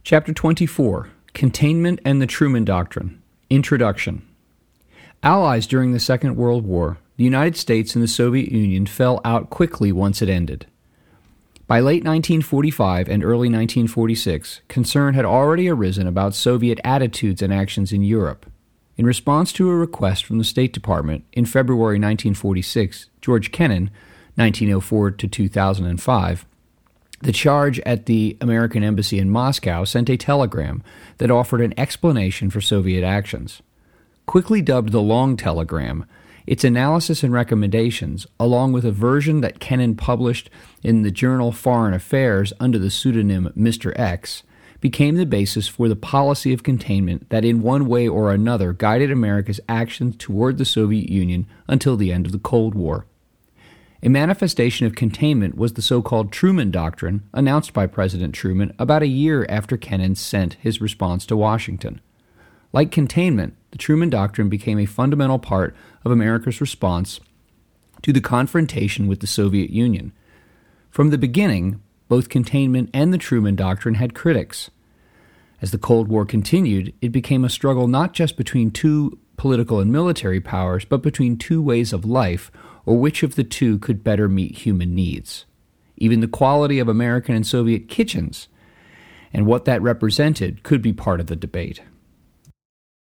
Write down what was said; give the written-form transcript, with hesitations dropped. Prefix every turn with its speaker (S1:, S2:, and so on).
S1: Chapter 24, Containment and the Truman Doctrine. Introduction. Allies during the Second World War, the United States and the Soviet Union fell out quickly once it ended. By late 1945 and early 1946, concern had already arisen about Soviet attitudes and actions in Europe. In response to a request from the State Department, in February 1946, George Kennan, 1904 to 2005, the charge at the American Embassy in Moscow sent a telegram that offered an explanation for Soviet actions. Quickly dubbed the Long Telegram, its analysis and recommendations, along with a version that Kennan published in the journal Foreign Affairs under the pseudonym Mr. X, became the basis for the policy of containment that in one way or another guided America's actions toward the Soviet Union until the end of the Cold War. A manifestation of containment was the so-called Truman Doctrine announced by President Truman about a year after Kennan sent his response to Washington. Like containment, the Truman Doctrine became a fundamental part of America's response to the confrontation with the Soviet Union. From the beginning, both containment and the Truman Doctrine had critics. As the Cold War continued, it became a struggle not just between two political and military powers, but between two ways of life, or which of the two could better meet human needs. Even the quality of American and Soviet kitchens and what that represented could be part of the debate.